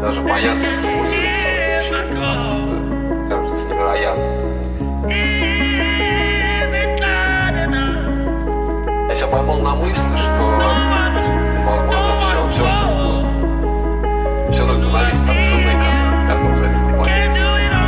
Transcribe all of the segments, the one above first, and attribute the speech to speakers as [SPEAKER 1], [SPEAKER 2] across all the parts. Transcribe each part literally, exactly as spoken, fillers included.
[SPEAKER 1] даже боятся использоваться. Кажется невероятно. Я себя поймал на мысли, что возможно все, все что угодно. Все только зависит от цены, которую за это платить.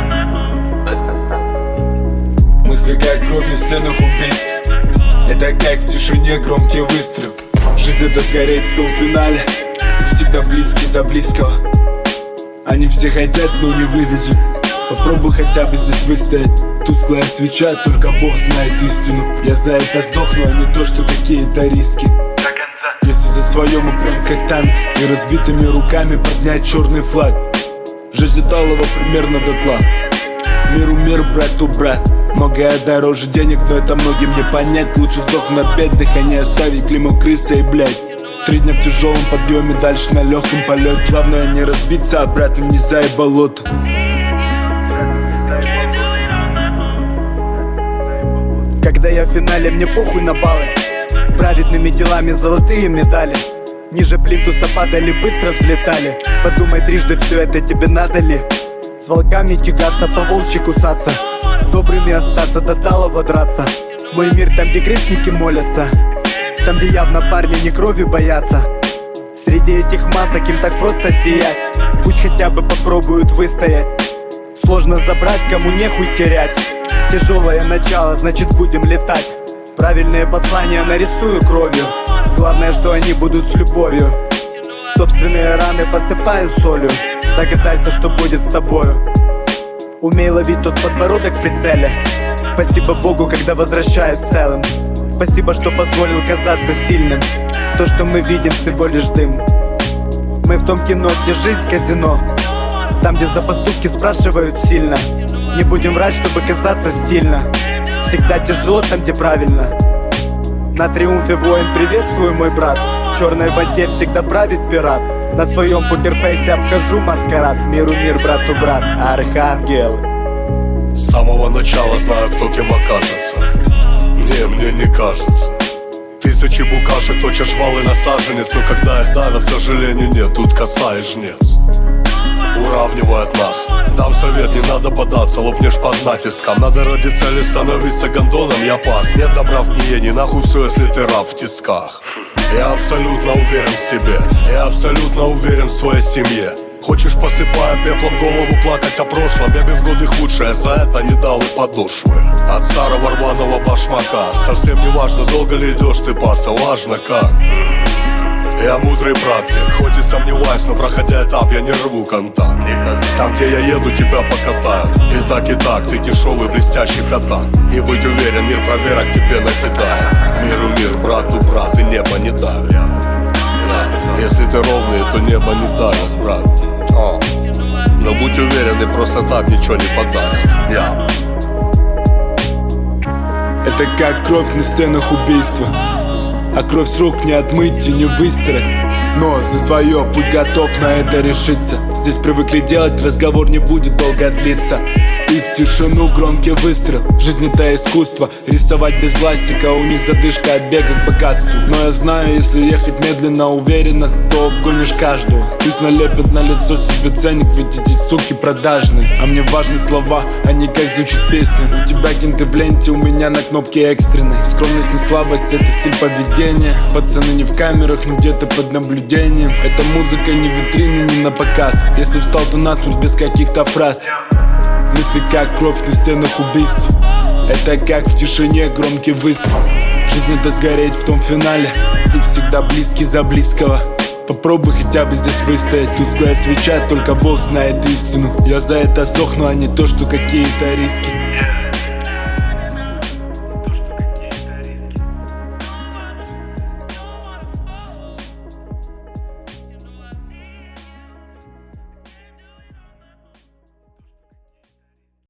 [SPEAKER 2] Мысли как кровь на стенах убийств. Это как в тишине громкий выстрел. Жизнь это сгореть в том финале, и всегда близкий за близкого. Они все хотят, но не вывезут. Попробуй хотя бы здесь выстоять. Тусклая свеча, только Бог знает истину. Я за это сдохну, а не то, что какие-то риски. Если за свое мы прям как танк, и разбитыми руками поднять черный флаг. Жизнь талого примерно дотла. Миру мир, брату брат. Многое дороже денег, но это многим не понять. Лучше сдохнуть на бедных, а не оставить клеймо крысы и блядь. Три дня в тяжелом подъеме, дальше на легком полете. Главное не разбиться обратно в низа и болото.
[SPEAKER 3] Когда я в финале, мне похуй на баллы. Праведными делами золотые медали. Ниже плинтуса падали, быстро взлетали. Подумай трижды, все это тебе надо ли? С волками тягаться, по волчьи кусаться. Добрыми остаться, до талого драться. Мой мир там, где грешники молятся. Там, где явно парни не крови боятся. Среди этих масок им так просто сиять. Пусть хотя бы попробуют выстоять. Сложно забрать, кому нехуй терять. Тяжелое начало, значит будем летать. Правильные послания нарисую кровью. Главное, что они будут с любовью. Собственные раны посыпаю солью. Догадайся, что будет с тобою. Умей ловить тот подбородок в прицеле. Спасибо Богу, когда возвращаюсь целым. Спасибо, что позволил казаться сильным. То, что мы видим, всего лишь дым. Мы в том кино, где жизнь казино. Там, где за поступки спрашивают сильно. Не будем врать, чтобы казаться стильно. Всегда тяжело там, где правильно. На триумфе воин, приветствую, мой брат. В черной воде всегда правит пират. На своем покерфейсе обхожу маскарад. Миру мир, брату брат, архангел.
[SPEAKER 4] С самого начала знаю, кто кем окажется. Не, мне не кажется. Тысячи букашек точат жвалы на саженец, но когда их давят, к сожалению, нет. Тут коса и жнец уравнивает нас. Дам совет, не надо податься, лопнешь под натиском. Надо ради цели становиться гондоном, я пас. Нет добра в гниении, нахуй все, если ты раб в тисках. Я абсолютно уверен в себе, я абсолютно уверен в своей семье. Хочешь, посыпая пеплом голову, плакать о прошлом. Я бы в годы худшее за это не дал и подошвы. От старого рваного башмака. Совсем не важно, долго ли идешь ты, паца, важно как. Я мудрый практик, хоть и сомневаюсь, но проходя этап, я не рву контакт. Там, где я еду, тебя покатают. И так, и так, ты дешевый блестящий пятак. И быть уверен, мир проверок тебе накидает. Миру мир, брату брат, и небо не давит. Да. Если ты ровный, то небо не давит, брат. О. Но будь уверен, и просто так ничего не подарят. Я.
[SPEAKER 2] Это как кровь на стенах убийства. А кровь с рук не отмыть и не выстирать. Но за свое путь готов на это решиться. Здесь привыкли делать, разговор не будет долго длиться. И в тишину громкий выстрел. Жизнь это искусство, рисовать без ластика. У них задышка от бега к богатству. Но я знаю, если ехать медленно, уверенно, то обгонишь каждого. Пусть налепят на лицо себе ценник, ведь эти суки продажные. А мне важны слова, а не как звучит песня. У тебя кенты в ленте, у меня на кнопке экстренной. Скромность не слабость, это стиль поведения. Пацаны не в камерах, но где-то под наблюдением. Эта музыка не витрины, не на показ. Если встал, то насмерть без каких-то фраз. Мысли как кровь на стенах убийств. Это как в тишине громкий выстрел. Жизнь это сгореть в том финале, и всегда близкий за близкого. Попробуй хотя бы здесь выстоять. Тусклая свеча, только Бог знает истину. Я за это сдохну, а не то, что какие-то риски.